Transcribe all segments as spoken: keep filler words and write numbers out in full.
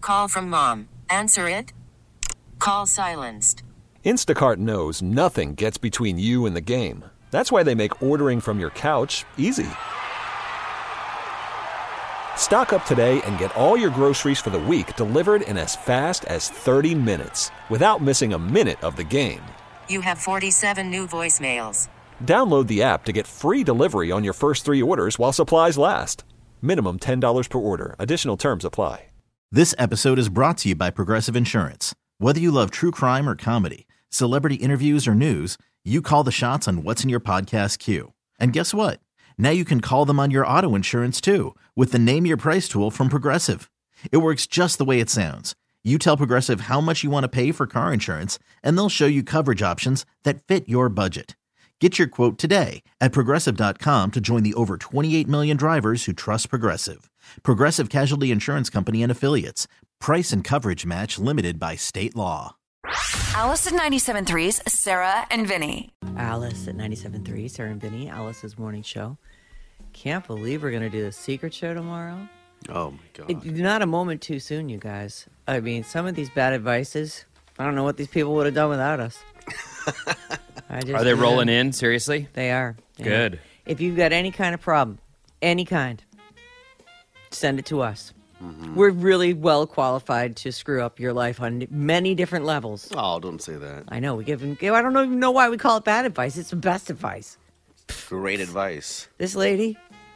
Call from mom. Answer it. Call silenced. Instacart knows nothing gets between you and the game. That's why they make ordering from your couch easy. Stock up today and get all your groceries for the week delivered in as fast as thirty minutes without missing a minute of the game. You have forty-seven new voicemails. Download the app to get free delivery on your first three orders while supplies last. Minimum ten dollars per order. Additional terms apply. This episode is brought to you by Progressive Insurance. Whether you love true crime or comedy, celebrity interviews or news, you call the shots on what's in your podcast queue. And guess what? Now you can call them on your auto insurance too with the Name Your Price tool from Progressive. It works just the way it sounds. You tell Progressive how much you want to pay for car insurance, and they'll show you coverage options that fit your budget. Get your quote today at Progressive dot com to join the over twenty-eight million drivers who trust Progressive. Progressive Casualty Insurance Company and Affiliates. Price and coverage match limited by state law. Alice at ninety-seven point three's Sarah and Vinny. Alice at ninety-seven point three, Sarah and Vinny, Alice's morning show. Can't believe we're going to do the secret show tomorrow. Oh, my God. It, not a moment too soon, you guys. I mean, some of these bad advices, I don't know what these people would have done without us. I just, are they you rolling know, in? Seriously? They are. Yeah. Good. If you've got any kind of problem, any kind, send it to us. Mm-hmm. We're really well qualified to screw up your life on many different levels. Oh, don't say that. I know. We give them, I don't even know why we call it bad advice. It's the best advice. Great advice. This lady,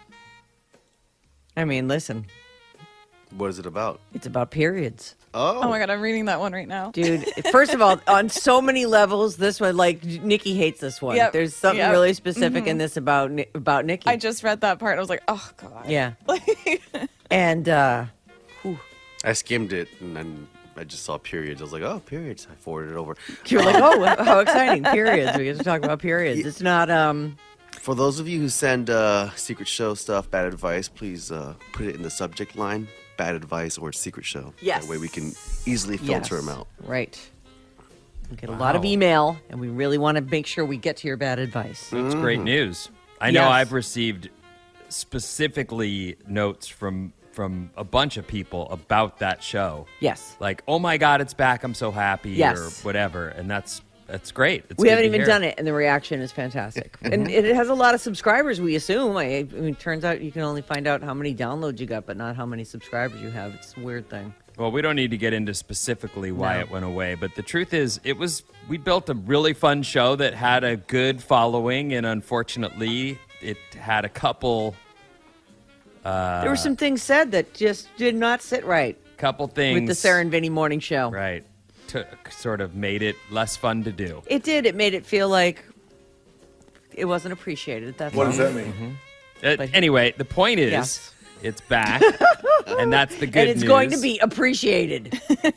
I mean, listen. What is it about? It's about periods. Oh. Oh my God, I'm reading that one right now. Dude, first of all, on so many levels, this one, like, Nikki hates this one. Yep. There's something Yep. really specific mm-hmm. in this about about Nikki. I just read that part. I was like, oh, God. Yeah. and, uh... Whew. I skimmed it, and then I just saw periods. I was like, oh, periods. I forwarded it over. You're like, oh, how exciting. Periods. We get to talk about periods. It's not, um... For those of you who send uh, secret show stuff, bad advice, please uh, put it in the subject line, bad advice or secret show. Yes. That way we can easily filter yes. them out. Right. We get Wow. a lot of email, and we really want to make sure we get to your bad advice. That's great news. I know Yes. I've received specifically notes from from a bunch of people about that show. Yes. Like, oh my God, it's back. I'm so happy Yes. or whatever. And that's that's great. It's we good haven't to even hear. done it, and the reaction is fantastic. And it has a lot of subscribers, we assume. I, I mean, it turns out you can only find out how many downloads you got, but not how many subscribers you have. It's a weird thing. Well, we don't need to get into specifically why No. it went away, but the truth is, it was we built a really fun show that had a good following, and unfortunately, it had a couple uh, There were some things said that just did not sit right couple things with the Sarah and Vinny morning show. right took sort of made it less fun to do. It did. It made it feel like it wasn't appreciated. That's What all. does that mean? Uh, But- anyway, the point is, Yes. it's back, and that's the good And it's news. going to be appreciated.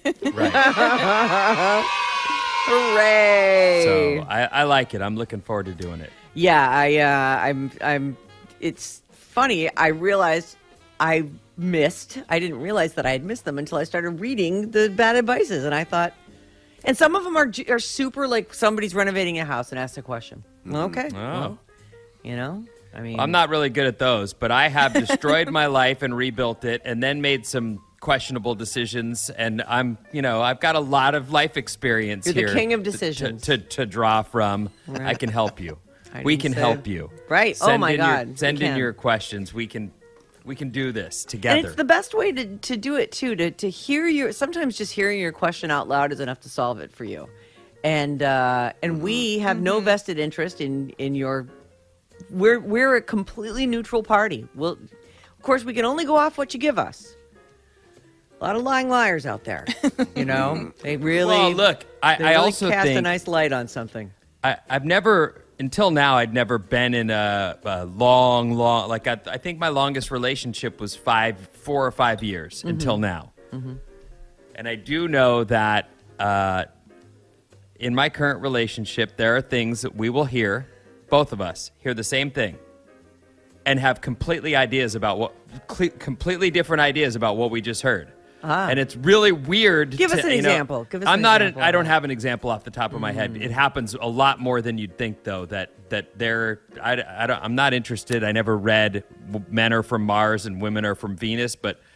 right. Hooray! So I, I like it. I'm looking forward to doing it. Yeah, I, uh, I'm, I'm. It's funny. I realized I missed. I didn't realize that I had missed them until I started reading the bad advices, and I thought, and some of them are are super like somebody's renovating a house and asked a question. Okay, Oh. well, you know, I mean, I'm not really good at those, but I have destroyed my life and rebuilt it and then made some questionable decisions. And I'm, you know, I've got a lot of life experience You're the here. king of to- decisions. To, to, to draw from. Right. I can help you. I We didn't can say- help you. Right. Oh, Send my in your- God. We send in can. your questions. We can we can do this together. And it's the best way to, to do it too. To to hear your sometimes just hearing your question out loud is enough to solve it for you. And uh, and we have no vested interest in in your. We're we're a completely neutral party. We'll, of course, we can only go off what you give us. A lot of lying liars out there. You know, they really. Well, look, I, they I really also cast think a nice light on something. I, I've never, until now, I'd never been in a, a long, long, like I, I think my longest relationship was five, four or five years Mm-hmm. until now. And I do know that uh, in my current relationship, there are things that we will hear, both of us hear the same thing and have completely ideas about what, cle completely different ideas about what we just heard. Ah. And it's really weird. Give to, us an you know, example. Give us I'm an not. example An, I of don't that. have an example off the top of my head. It happens a lot more than you'd think, though. That that they're. I, I don't, I'm not interested. I never read Men Are From Mars and Women Are From Venus, but I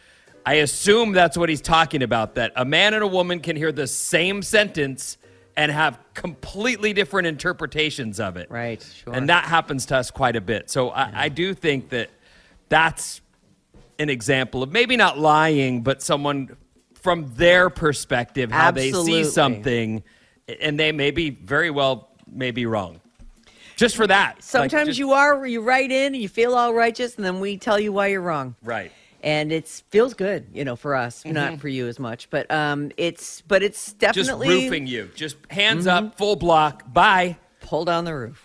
I assume that's what he's talking about, that a man and a woman can hear the same sentence and have completely different interpretations of it. Right, sure. And that happens to us quite a bit. So I, I do think that that's an example of maybe not lying, but someone from their perspective, how Absolutely. they see something, and they may be very well may be wrong. Just for that. Sometimes Like, just- you are, you write in and you feel all righteous, and then we tell you why you're wrong. Right. And it feels good, you know, for us, Mm-hmm. not for you as much. But um, it's but it's Just definitely roofing you. Just hands Mm-hmm. up, full block, bye. pull down the roof.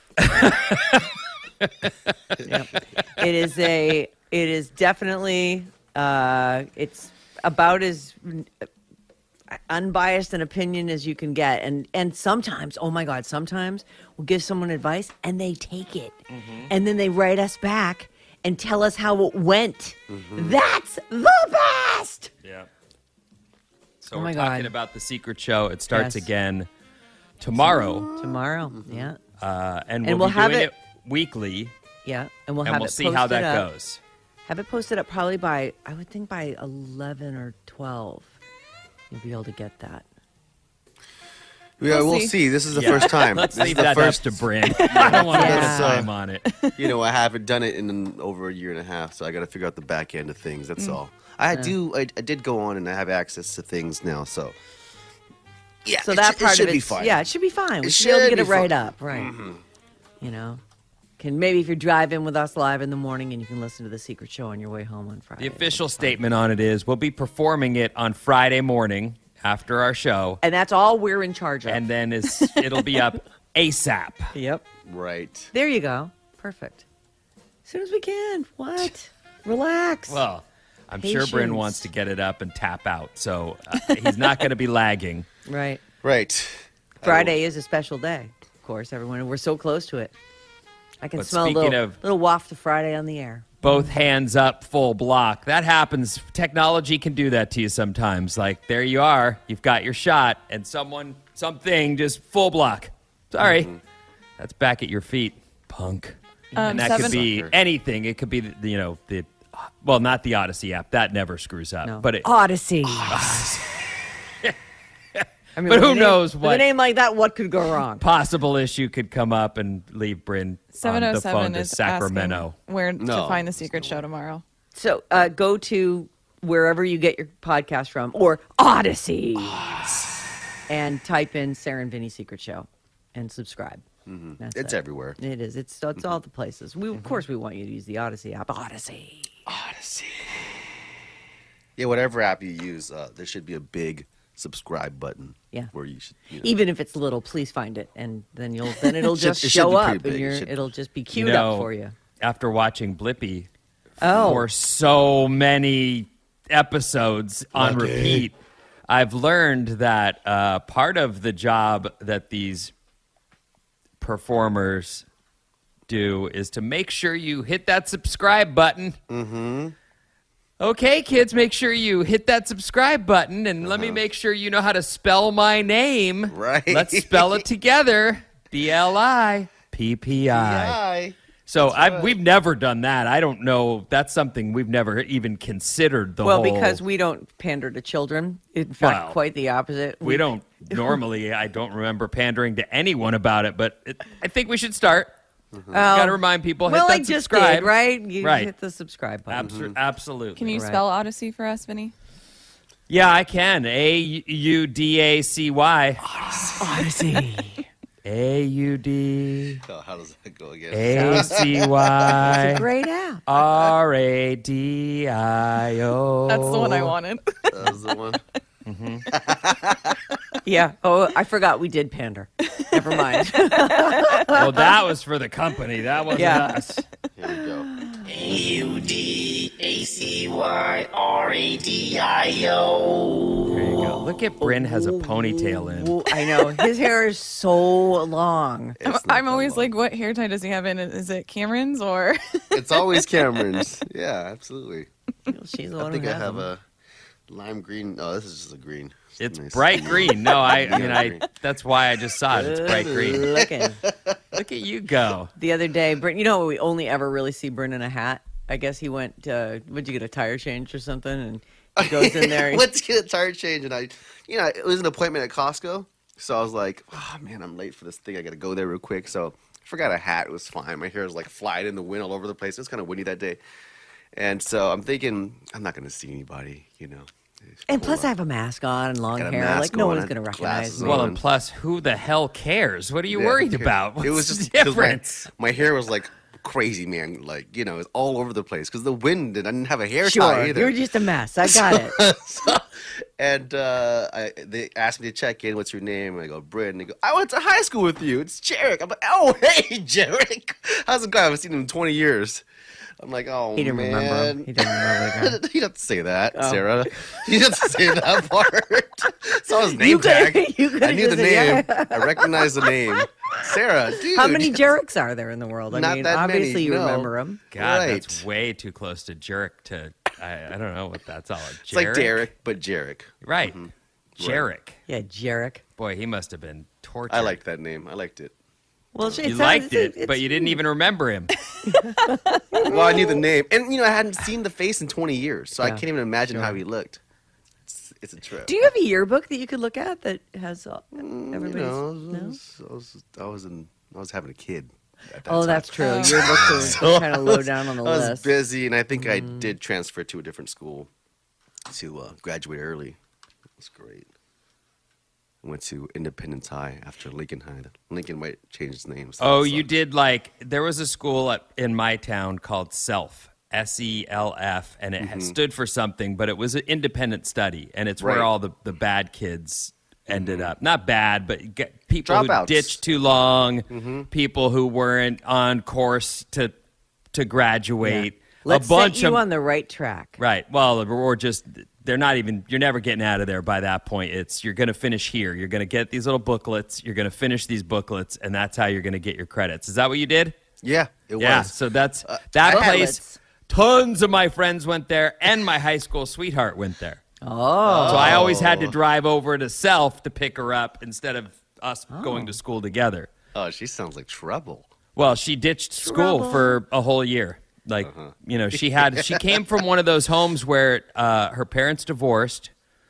Yep. It is a. It is definitely. Uh, it's about as unbiased an opinion as you can get, and and sometimes, oh my God, sometimes we'll give someone advice and they take it, Mm-hmm. and then they write us back and tell us how it went. Mm-hmm. That's the best. Yeah. So Oh we're my talking God. about the secret show. It starts Yes. again tomorrow, Tomorrow, yeah, uh, and, And we'll, we'll be have doing it- it, weekly, yeah, and we'll and have we'll it see how posted that up. goes. Have it posted up probably by, I would think by eleven or twelve. You'll be able to get that. Yeah, We'll we'll see. see. This is the Yeah. first time. Let's this leave is the that first, up to Bryn. I don't want to Yeah. put time on it. You know, I haven't done it in over a year and a half, so I got to figure out the back end of things. That's all. I do. I, I did go on, and I have access to things now. So, yeah. So it that should- part it should of be it, fine. yeah, it should be fine. We It should be able to should get it be right fine. up, right? You know, can maybe if you're driving with us live in the morning, and you can listen to the Secret Show on your way home on Friday. The official statement on it is we'll be performing it on Friday morning after our show, and that's all we're in charge of. and then is it'll be up ASAP. yep, Right. there you go, perfect. As soon as we can. What? Relax. Well, I'm sure Bryn Patience. wants to get it up and tap out, so uh, he's not going to be lagging. right. Right. Friday is a special day, of course, everyone. We're so close to it. I can But smell a speaking little, of- little waft of Friday on the air. Both hands up, full block. That happens. Technology can do that to you sometimes. Like, there you are. You've got your shot, and someone, something, just full block. Sorry. That's back at your feet, punk. Um, and that seven- could be Sucker. anything. It could be, the, you know, the, well, not the Odyssey app. That never screws up. No. But it, Odyssey. I mean, But with who a name- knows with what- a name like that, what could go wrong? possible issue could come up and leave Bryn on the phone seven oh seven to is Sacramento. asking where No. to find the secret show tomorrow. So uh, go to wherever you get your podcast from, or Odyssey, and type in Sarah and Vinny Secret Show, and subscribe. That's It's it. everywhere. It is. It's it's all the places. We of Mm-hmm. course we want you to use the Odyssey app. Odyssey. Odyssey. Yeah, whatever app you use, uh, there should be a big subscribe button. Yeah. Where you should. You know, Even if it's little, please find it, and then you'll then it'll It should- just it should show be up, pretty and big. It you're, should- it'll just be You queued know, up for you. After watching Blippi Oh, for so many episodes on repeat, I've learned that uh, part of the job that these performers do is to make sure you hit that subscribe button. Mm-hmm. Okay, kids, make sure you hit that subscribe button, and let me make sure you know how to spell my name. Right. Let's spell it together. B L I P P I. Hi. So I, we've never done that. I don't know. That's something we've never even considered. The well, whole, because we don't pander to children. In fact, Well, quite the opposite. we don't normally. I don't remember pandering to anyone about it, but it, I think we should start. Got to remind people. Well, hit I that just subscribe. did, right? You Right. hit the subscribe button. Abso- Absolutely. Can you Right. spell Odyssey for us, Vinny? Yeah, I can. A U D A C Y. Odyssey. A U D Oh, how does that go again? A C It's a Y great app. R A D I O. That's the one I wanted. That was the one. Yeah. Oh, I forgot we did pander. Never mind. Well, that was for the company. That wasn't Yeah. us. Here we go. There you go. Look at Bryn has a ponytail in. Ooh, I know. His hair is so long. I'm, It's not I'm that always long. like, what hair tie does he have in? Is it Cameron's or? It's always Cameron's. Yeah, absolutely. She's the I one think who I has have them. a lime green. Oh, this is just a green. Just It's nice. bright green. No, I, I mean, I. green. That's why I just saw it. It's bright green. Looking. Look at you go. The other day, Bryn, you know, we only ever really see Bryn in a hat. I guess he went, uh, would you get a tire change or something? And He goes in there. Went to get a tire change, and I, you know, it was an appointment at Costco. So I was like, oh, man, I'm late for this thing. I got to go there real quick. So I forgot a hat. It was fine. My hair was like flying in the wind all over the place. It was kind of windy that day. And so I'm thinking, I'm not going to see anybody, you know. And plus, I have a mask on and long Got a hair. mask Like, no on, one's going to recognize glasses me. Well, on. and plus, who the hell cares? What are you Yeah, worried it- about? What's it was the just 'cause difference? My, my hair was like crazy, man. Like, you know, it was all over the place because the wind, and I didn't have a hair tie Sure, either. you're just a mess. I got it. So- and uh, I, they asked me to check in. What's your name? And I go, Britt. And they go, I went to high school with you. It's Jarek. I'm like, oh, hey, Jarek. How's it going? I haven't seen him in twenty years. I'm like, oh, He didn't man. remember him. He didn't remember the guy. You don't have to say that, Oh. Sarah. You don't have to say that part. Saw his name You coulda- tag. you coulda I knew the just name. said, I recognized the name. Sarah, dude. How many Jareks are there in the world? I Not mean, that many, obviously you no. remember him. God, Right. that's way too close to jerk to. I, I don't know what that's all. It's like Jarek? Derek, but Jarek. Right. Jarek. Yeah, Jarek. Boy, he must have been tortured. I liked that name. I liked it. Well, it You sounds- liked it, it's- but you didn't even remember him. Well, I knew the name. And, you know, I hadn't seen the face in twenty years, so I Yeah, can't even imagine how sure. he looked. It's, it's a trip. Do you have a yearbook that you could look at that has all, Mm, you everybody's? know, I no? was, I was, I was, in, I was having a kid at that Oh, time. that's true. Yearbooks are kind of low down on the I was list. busy, and I think I Mm. did transfer to a different school to uh, graduate early. It was great. I went to Independence High after Lincoln High. Lincoln might change its name. so Oh, that you sucks. did like there was a school at, in my town called SELF, S E L F, and it had stood for something, but it was an independent study, and it's where Mm-hmm. Right. all the, the bad kids ended up. Not bad, but get people who Dropouts. ditched too long, Mm-hmm. people who weren't on course to to graduate. Let's a bunch set you of on the right track. right. Well, or just they're not even. You're never getting out of there by that point. It's you're going to finish here. You're going to get these little booklets. You're going to finish these booklets, and that's how you're going to get your credits. Is that what you did? Yeah, it Yeah. was. So that's that I- place. Pilots. Tons of my friends went there, and my high school sweetheart went there. Oh, So I always had to drive over to Self to pick her up instead of us going to school together. Oh, she sounds like trouble. Well, she ditched school Trouble. for a whole year. Like, you know, she had she came from one of those homes where uh, her parents divorced.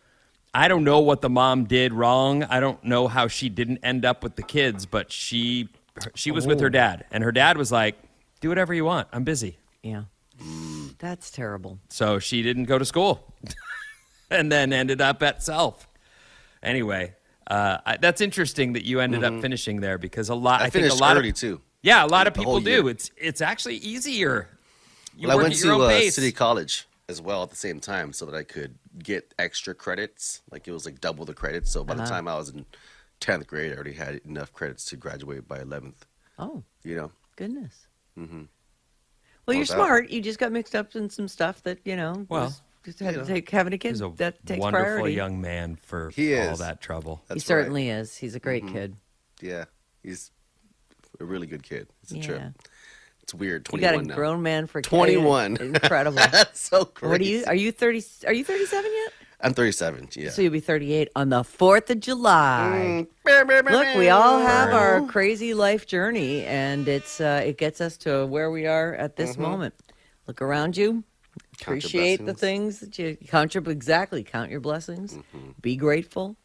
I don't know what the mom did wrong. I don't know how she didn't end up with the kids, but she she was with her dad, and her dad was like, "Do whatever you want. I'm busy." yeah. That's terrible. So she didn't go to school, and then ended up at Self. Anyway, uh, I, that's interesting that you ended up finishing there because a lot. I, I, think finished a lot early of too. yeah, a lot of The people whole do. year. It's it's actually easier. You Well, I work went at your to own uh, pace. City College as well at the same time so that I could get extra credits. Like it was like double the credits. So by Uh-huh. the time I was in tenth grade, I already had enough credits to graduate by eleventh. Oh, You know, goodness. Mm-hmm. Well, you're that- smart. You just got mixed up in some stuff that, you know, Well, was, just had you to know. take having a kid. He's a that takes wonderful priority. young man for He all is. that trouble. He That's right. certainly is. He's a great kid. Yeah, he's a really good kid. It's a Yeah. trip. It's weird. You got a twenty-one now. grown man for a kid. twenty-one. Incredible. That's so crazy. What are you? Are you thirty? Are you thirty-seven yet? I'm thirty-seven. Yeah. So you'll be thirty-eight on the fourth of July. Mm. Look, we all have our crazy life journey, and it's uh, it gets us to where we are at this moment. Look around you, Count your appreciate the blessings. things that you count your exactly count your blessings. Mm-hmm. Be grateful.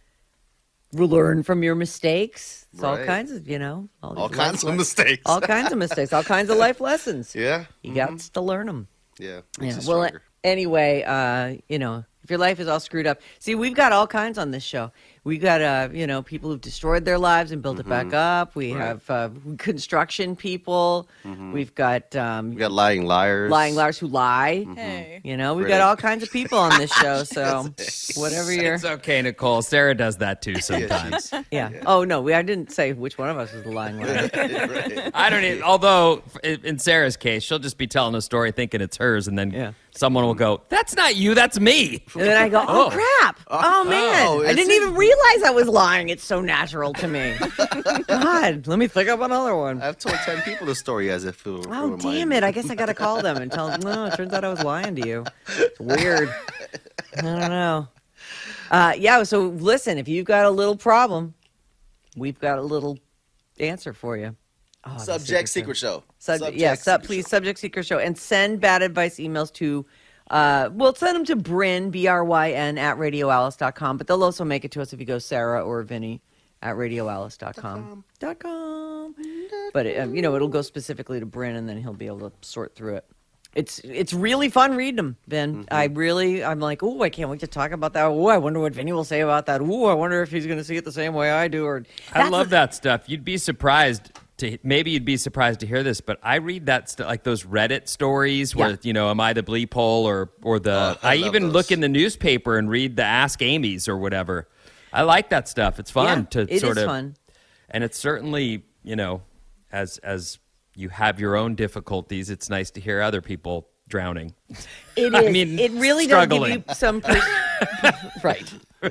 Learn from your mistakes. It's all Right. kinds of you know all, All these kinds life of le- mistakes. all kinds of mistakes, all kinds of life lessons. Yeah. You got to learn them. Yeah. Yeah. Makes you Well, stronger. anyway, uh, you know, if your life is all screwed up, see, we've got all kinds on this show. We've got, uh, you know, people who've destroyed their lives and built it back up. We Mm-hmm. Right. have uh, construction people. We've got um, We got lying liars. lying liars who lie. Hey. You know, we've Right. got all kinds of people on this show. So whatever you're, It's okay, Nicole. Sarah does that too sometimes. yeah. Oh no, we I didn't say which one of us was the lying liar. Right. I don't even, although in in Sarah's case, she'll just be telling a story thinking it's hers, and then Yeah. someone will go, "That's not you, that's me." And then I go, oh, crap. Oh, man. oh, I is didn't it? even realize I was lying. It's so natural to me. God, let me think up another one. I've told ten people the story as if it were Oh, were damn mine. it. I guess I got to call them and tell them, no, it turns out I was lying to you. It's weird. I don't know. Uh, yeah, so listen, if you've got a little problem, we've got a little answer for you. Oh, the Subject Secret Show. Sub- Subject yeah, sub, Secret please, Show. subject secret show. And send bad advice emails to Uh, we'll send them to Bryn, B R Y N, at radio alice dot com, but they'll also make it to us if you go Sarah or Vinny at radio alice dot com. Dot com. But, it, um, you know, it'll go specifically to Bryn, and then he'll be able to sort through it. It's it's really fun reading them, Vin. Mm-hmm. I really, I'm like, oh, I can't wait to talk about that. Oh, I wonder what Vinny will say about that. Oh, I wonder if he's going to see it the same way I do. Or I love that stuff. You'd be surprised to maybe you'd be surprised to hear this, but I read that stuff like those Reddit stories where Yeah. you know, am I the bleep hole or or the? Oh, I I, love even those. look in the newspaper and read the Ask Amy's or whatever. I like that stuff. It's fun Yeah, to it sort is of, fun. and it's certainly you know, as as you have your own difficulties, it's nice to hear other people drowning. It is. I mean, it really struggling. does give you some pers- right.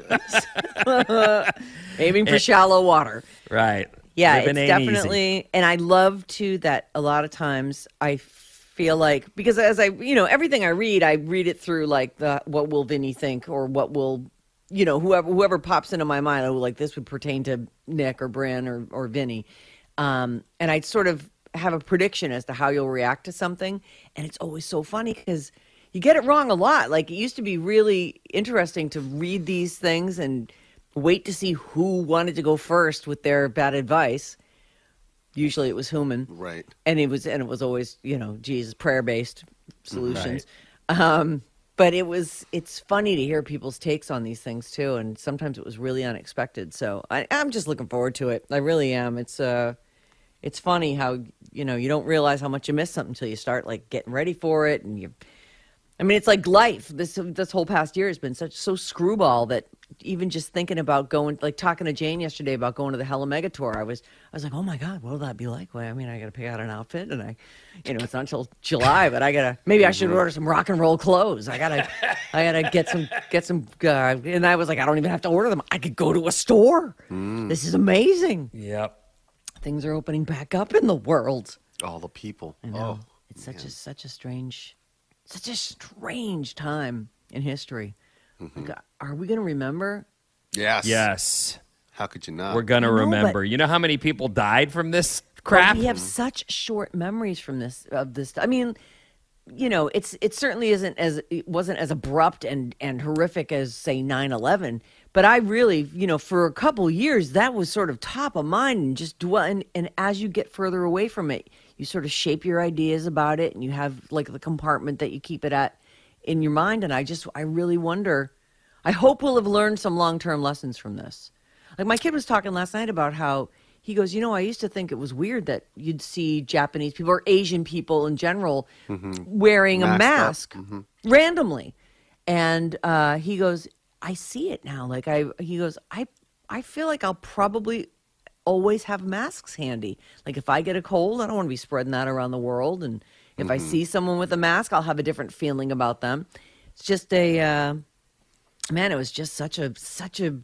Aiming for shallow water. Right. Yeah, Living it's ain't easy. definitely, and I love too that a lot of times I feel like, because as I, you know, everything I read, I read it through like the what will Vinny think, or what will, you know, whoever whoever pops into my mind. Oh, like this would pertain to Nick or Bryn or or Vinny, um, and I sort of have a prediction as to how you'll react to something, and it's always so funny because you get it wrong a lot. Like it used to be really interesting to read these things and wait to see who wanted to go first with their bad advice. Usually it was Human. Right. And it was and it was always, you know, Jesus, prayer-based solutions. Um, but it was it's funny to hear people's takes on these things too, and sometimes it was really unexpected. So I, I'm just looking forward to it. I really am. It's uh it's funny how, you know, you don't realize how much you miss something until you start like getting ready for it, and you I mean, it's like life. This this whole past year has been such so screwball that even just thinking about going, like talking to Jane yesterday about going to the Hella Mega Tour, I was I was like, oh my God, what will that be like? Well, I mean, I got to pick out an outfit, and I, you know, it's not until July, but I gotta maybe I should order some rock and roll clothes. I gotta I gotta get some get some. Uh, and I was like, I don't even have to order them. I could go to a store. This is amazing. Yep. Things are opening back up in the world. All the people. I know. Oh, it's such man. a such a strange, such a strange time in history. Mm-hmm. Like, are we going to remember? Yes. Yes. How could you not? We're gonna I know, remember. but- You know how many people died from this But crap? we have such short memories from this of this. I mean, you know, it's it certainly isn't as it wasn't as abrupt and and horrific as say nine eleven. But I really, you know, for a couple years that was sort of top of mind and just dwell. And, and as you get further away from it, you sort of shape your ideas about it, and you have like the compartment that you keep it at in your mind. And I just, I really wonder. I hope we'll have learned some long-term lessons from this. Like my kid was talking last night about how he goes, you know, I used to think it was weird that you'd see Japanese people or Asian people in general wearing a Masked up. mask randomly. And uh, he goes, I see it now. Like I, he goes, I, I feel like I'll probably always have masks handy. Like if I get a cold, I don't want to be spreading that around the world. And if I see someone with a mask, I'll have a different feeling about them. It's just a, uh, man, it was just such a, such a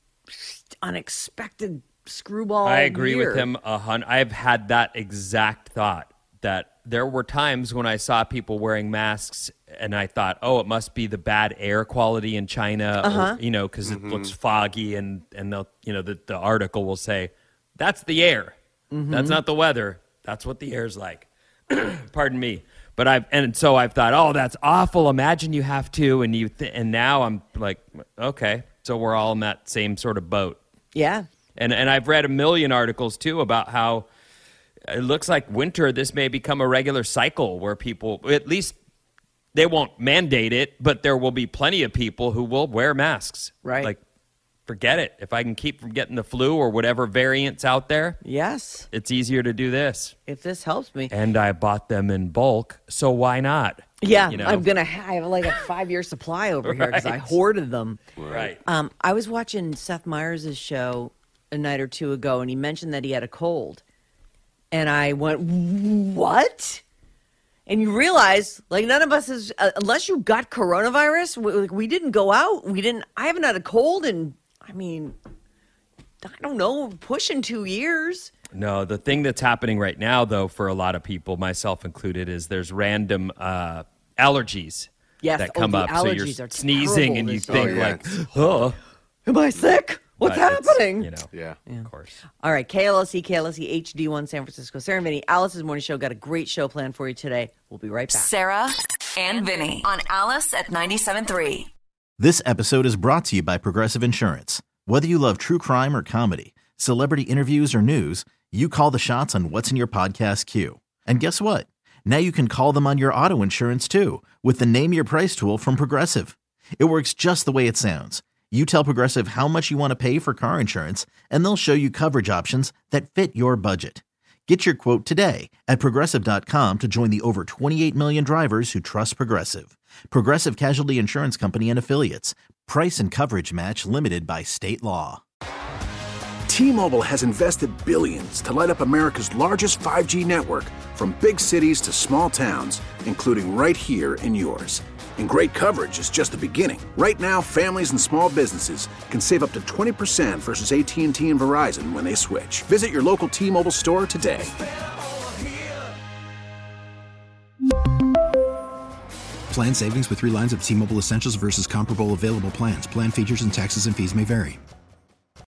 unexpected screwball. I agree year. with him a hundred. I've had that exact thought that there were times when I saw people wearing masks and I thought, oh, it must be the bad air quality in China, Uh-huh. or, you know, because it looks foggy, and and they'll, you know, the, the article will say that's the air, that's not the weather, that's what the air's like. Pardon me. But I've and so I've thought, oh, that's awful. Imagine you have to, and you th- and now I'm like, okay, so we're all in that same sort of boat. Yeah. And and I've read a million articles too about how it looks like winter, this may become a regular cycle where people, at least they won't mandate it, but there will be plenty of people who will wear masks. Right. Like, forget it. If I can keep from getting the flu or whatever variants out there, Yes. it's easier to do this. If this helps me. And I bought them in bulk, so why not? Yeah, You know? I'm gonna ha- I have like a five year supply over here because I Right. hoarded them. Right. Um, I was watching Seth Meyers' show a night or two ago, and he mentioned that he had a cold, and I went, "What?" And you realize, like, none of us is uh, unless you got coronavirus. We, like, we didn't go out. We didn't. I haven't had a cold in, I mean, I don't know, pushing two years. No, the thing that's happening right now, though, for a lot of people, myself included, is there's random uh, allergies Yes, that oh, come the up. So you're allergies are sneezing terrible and you this think year. like, oh, Am I sick? What's but it's, happening? You know, Yeah. of course. All right, K L S E, K L S E H D one San Francisco. Sarah and Vinny, Alice's Morning Show got a great show planned for you today. We'll be right back. Sarah and Vinny on Alice at ninety-seven point three. This episode is brought to you by Progressive Insurance. Whether you love true crime or comedy, celebrity interviews or news, you call the shots on what's in your podcast queue. And guess what? Now you can call them on your auto insurance too with the Name Your Price tool from Progressive. It works just the way it sounds. You tell Progressive how much you want to pay for car insurance, and they'll show you coverage options that fit your budget. Get your quote today at Progressive dot com to join the over twenty-eight million drivers who trust Progressive. Progressive Casualty Insurance Company and Affiliates. Price and coverage match limited by state law. T-Mobile has invested billions to light up America's largest five G network, from big cities to small towns, including right here in yours. And great coverage is just the beginning. Right now, families and small businesses can save up to twenty percent versus A T and T and Verizon when they switch. Visit your local T-Mobile store today. Plan savings with three lines of T-Mobile Essentials versus comparable available plans. Plan features and taxes and fees may vary.